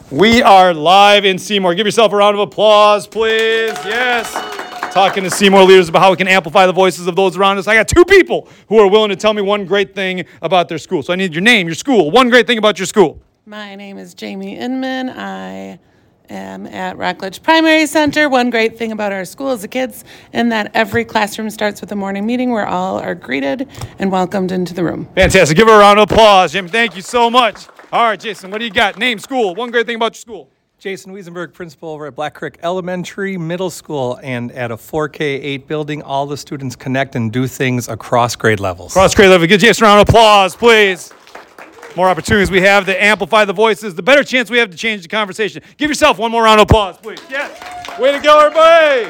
We are live in Seymour. Give yourself a round of applause, please. Yes. Talking to Seymour leaders about how we can amplify the voices of those around us. I got two people who are willing to tell me one great thing about their school. So I need your name, your school, one great thing about your school. My name is Jamie Inman. I am at Rockledge Primary Center. One great thing about our school is the kids, and that every classroom starts with a morning meeting where all are greeted and welcomed into the room. Fantastic. Give her a round of applause, Jamie. Thank you so much. All right, Jason, what do you got? Name, school, one great thing about your school. Jason Wiesenberg, principal over at Black Creek Elementary Middle School, and at a 4K8 building, all the students connect and do things across grade levels. Across grade level. Give Jason a round of applause, please. More opportunities we have to amplify the voices, the better chance we have to change the conversation. Give yourself one more round of applause, please. Yes. Way to go, everybody.